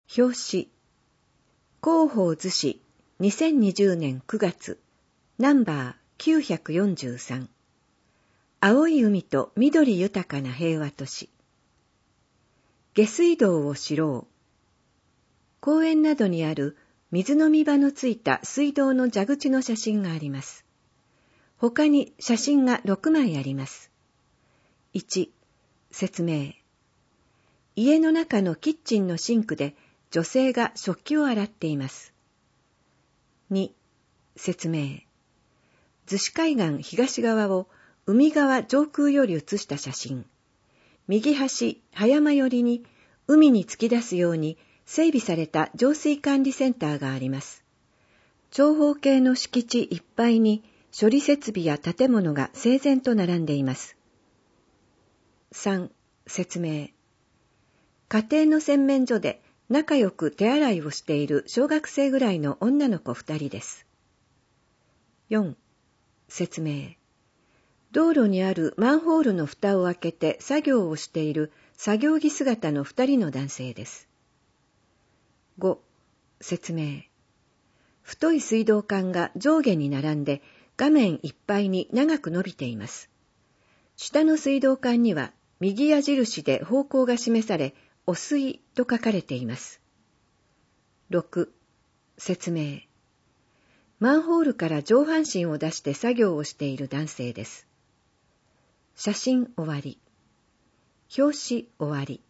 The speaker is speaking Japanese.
表紙広報図紙2020年9月ナンバー943青い海と緑豊かな平和都市下水道を知ろう公園などにある水飲み場のついた水道の蛇口の写真があります。他に写真が6枚あります。1、説明。家の中のキッチンのシンクで女性が食器を洗っています。2、説明。逗子海岸東側を海側上空より写した写真。右端葉山寄りに海に突き出すように整備された浄水管理センターがあります。長方形の敷地いっぱいに処理設備や建物が整然と並んでいます。3、説明。家庭の洗面所で仲良く手洗いをしている小学生ぐらいの女の子2人です。4、説明。道路にあるマンホールの蓋を開けて作業をしている作業着姿の2人の男性です。5、説明。太い水道管が上下に並んで画面いっぱいに長く伸びています。下の水道管には右矢印で方向が示され、汚水と書かれています。6、説明。マンホールから上半身を出して作業をしている男性です。写真終わり。表紙終わり。